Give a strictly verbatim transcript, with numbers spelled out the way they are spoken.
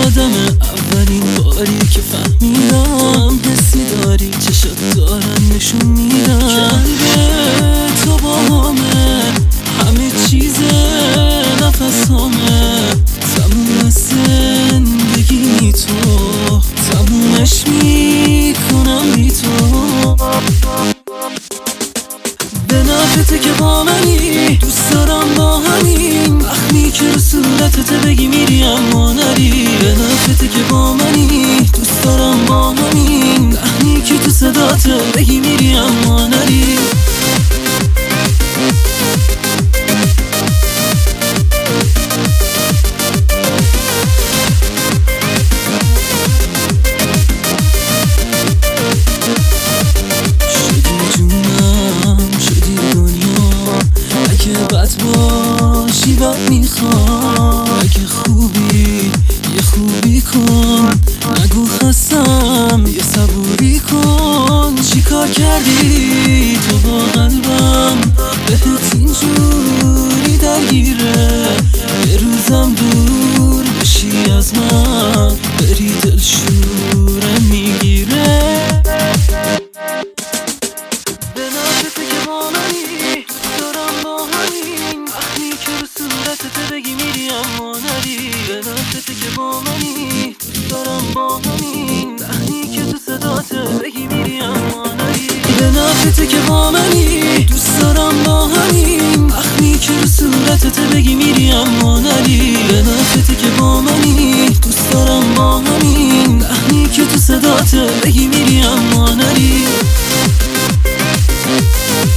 یادم اولین باری که فهمیدم تو هم حسی داری، چشات دارن نشون میدن قلب تو با همه، همه چیزه نفس همه، تموم زندگی تو، تمومش میکنم بی تو. به نفته که با منی، دوست دارم با همین وقتی که رو صورتت بگی میری اما نری. به نفته که با منی، دوست دارم با همین وقتی که تو صدات بگی میری اما نری. بد باشی بد میخوام، اگه خوبی یه خوبی کن، نگو خستم یه صبوری کن. چی کار کردی تو با قلبم، بهت اینجوری درگیره، یه روزم دور بشی از من، بری دلشورم میگیره. به نفته که با منی، دارم با همین وقتی که رو صورتت بگی میری اما نری. به نفته که با منی، دارم با همین وقتی که تو صدات بگی میری اما نری. به نفته که با منی، دوست دارم با همین وقتی که رو صورتت بگی میری اما نری. به نفته که با منی، دوست دارم با همین وقتی که تو صدات بگی میری اما نری.